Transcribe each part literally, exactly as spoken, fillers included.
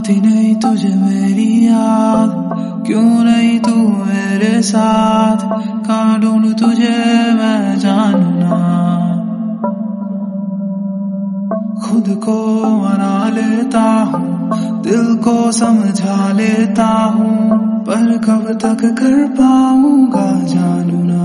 आती नहीं तुझे मेरी याद, क्यों नहीं तू मेरे साथ, कहाँ ढूंढूं तुझे मैं जानू ना। खुद को मना लेता हूँ, दिल को समझा लेता हूँ, पर कब तक कर पाऊंगा जानू ना।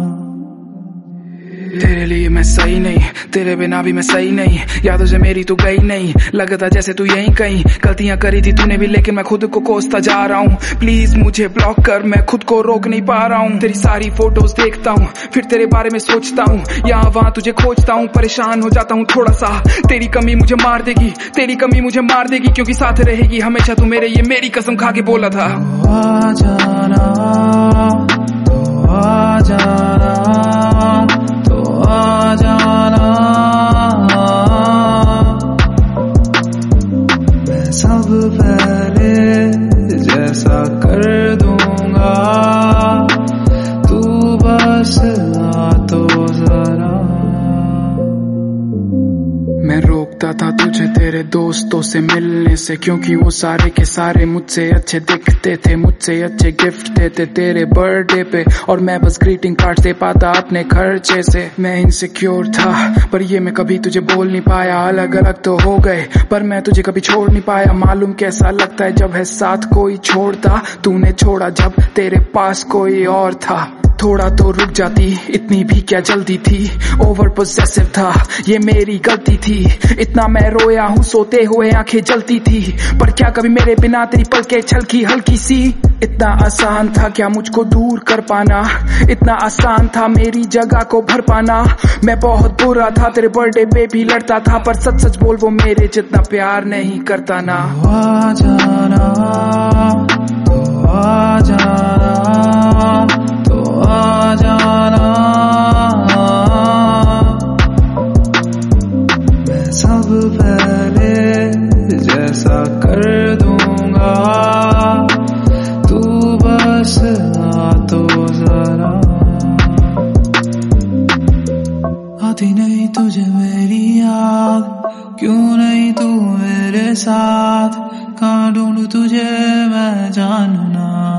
तेरे लिए मैं सही नहीं, तेरे बिना भी मैं सही नहीं, यादों से मेरी तू गई नहीं, लगता जैसे तू यहीं कहीं। गलतियां करी थी तूने भी लेकिन मैं खुद को कोसता जा रहा हूँ। प्लीज मुझे ब्लॉक कर, मैं खुद को रोक नहीं पा रहा हूँ। तेरी सारी फोटोज देखता हूँ, फिर तेरे बारे में सोचता हूँ, यहाँ वहाँ तुझे खोजता हूँ, परेशान हो जाता हूँ थोड़ा सा। तेरी कमी मुझे मार देगी, तेरी कमी मुझे मार देगी, क्योंकि साथ रहेगी हमेशा तू मेरे, ये मेरी कसम खा के बोला था। आ जाना, तो आ जाना, आ जाना, मैं सब पहले जैसा कर दूंगा, तू बस आ तो जरा। मैं रोकता था तुझे तेरे दोस्तों से मिलने से, क्योंकि वो सारे के सारे मुझसे अच्छे दिखते थे, मुझसे अच्छे गिफ्ट देते तेरे बर्थडे पे, और मैं बस ग्रीटिंग कार्ड दे पाता अपने खर्चे से। मैं इनसिक्योर था पर ये मैं कभी तुझे बोल नहीं पाया, अलग अलग तो हो गए पर मैं तुझे कभी छोड़ नहीं पाया। मालूम कैसा लगता है जब है साथ कोई छोड़ता, तूने छोड़ा जब तेरे पास कोई और था। थोड़ा तो रुक जाती, इतनी भी क्या जल्दी थी, ओवर पोसेसिव था ये मेरी गलती थी। इतना मैं रोया हूँ सोते हुए आंखें जलती थी, पर क्या कभी मेरे बिना तेरी पलकें छलकी हल्की सी। इतना आसान था क्या मुझको दूर कर पाना, इतना आसान था मेरी जगह को भर पाना। मैं बहुत बुरा था तेरे बर्थडे पे भी लड़ता था, पर सच सच बोल वो मेरे जितना प्यार नहीं करता ना। आ जाना, तो आ जाना, तो आ जाना, मैं सब पहले जैसा कर दूंगा, तू बस आ तो जरा। आती नहीं तुझे मेरी याद, क्यों नहीं तू मेरे साथ, कहाँ ढूंढूं तुझे मैं जानू ना।